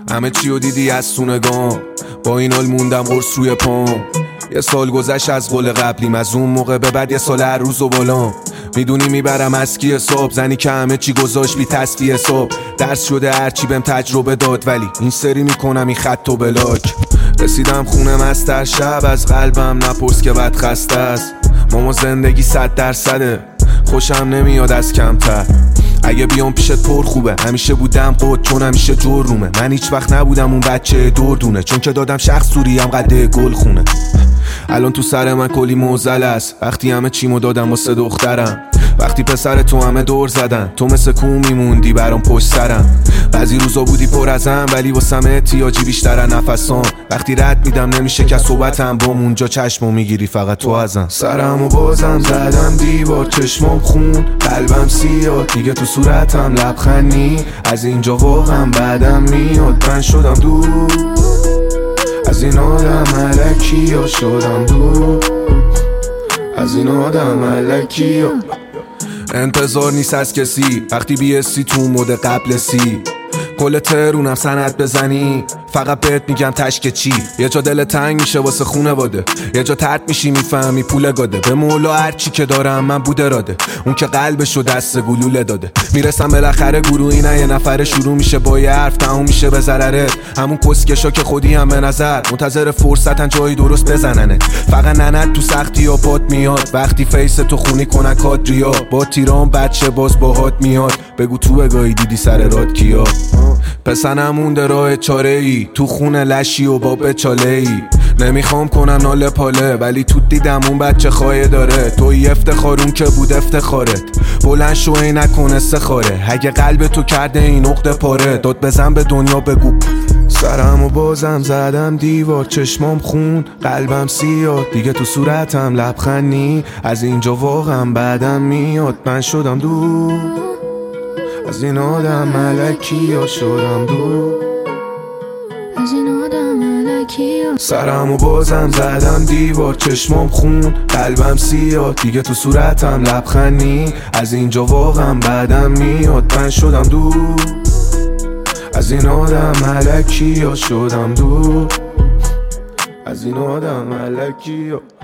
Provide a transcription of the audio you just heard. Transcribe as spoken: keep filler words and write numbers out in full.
همه چی رو دیدی از سونگام، با این حال موندم قرص روی پام. یه سال گذشت از قول قبلیم، از اون موقع به بعد یه سال هر روز و بالام. میدونی میبرم از کی حساب، زنی که همه چی گذاشت بی تصفیه حساب. درس شده هرچی بهم تجربه داد، ولی این سری میکنم این خط و بلاک. رسیدم خونه مستر شب، از قلبم نپرس که بد خسته است. ماما زندگی صد درصده، خوشم نمیاد از کمتر. اگه بیام پیشت پر خوبه، همیشه بودم قد چون همیشه جور رومه. من هیچ وقت نبودم اون بچه دردونه، چون که دادم شخص سوریم قده گل خونه. الان تو سر من کلی موزل است، وقتی همه چیمو دادم واسه دخترم. وقتی پسر تو همه دور زدن، تو مثل کو میموندی برام پشت سرم. بعضی روزا بودی پر ازم، ولی واسم احتیاجی بیشتر نفسام. وقتی رد میدم نمیشه که صحبتم بام، اونجا چشمو میگیری فقط تو ازم. سرمو بازم زدم دیوار، چشمام خون، قلبم سیاه، دیگه تو صورتم لبخندی. از اینجا واقعا بعدم میاد، من شدم دور از این آدم ملکی ها، شدم دور از این آدم ملکی ها. انتظار نیست از کسی وقتی بیستی تو مود قبل سی. کل ترونم سند بزنی، فقط بهت میگم تشک چی. یه جا دل تنگ میشه واسه خونه واده، یه جا ترد میشی میفهمی پول گاده. به مولا هر چی که دارم من بود اراده، اون که قلبشو دست گلوله داده. میرسم بالاخره گروهی، نه یه نفر شروع میشه با یه حرف تموم میشه به ضررت. همون کسکشا که خودی هم به نظر منتظر فرصتن جایی درست بزننه. فقط ننت تو سختی ها بات میاد، وقتی فیس تو خونی کنن کادریا. با تیران بچه باز باهات میاد، بگو تو بگاهی دیدی سر راد کیا. پسنم مونده راه چاره ای، تو خونه لشی و با بچاله ای. نمیخوام کنم ناله پاله، ولی تو دیدم اون بچه خواهی داره. توی افتخارون که بود افتخارت، بلند شو ای نکن استخاره. اگه قلب تو کرده این عقده پاره، داد بزن به دنیا بگو. سرمو بازم زدم دیوار، چشمام خون، قلبم سیاه، دیگه تو صورتم لبخندی. از اینجا واقعا بعدم میاد، من شدم دور از این آدم ملکی ها، شدم دور از این آدم ملکی ها. سرمو بازم زدم دیوار، چشمام خون، قلبم سیاه، دیگه تو صورتم لبخندی. از اینجا واقعا بعدم میاد، من شدم دور از این آدم ملکی ها، شدم دور از این آدم ملکی ها.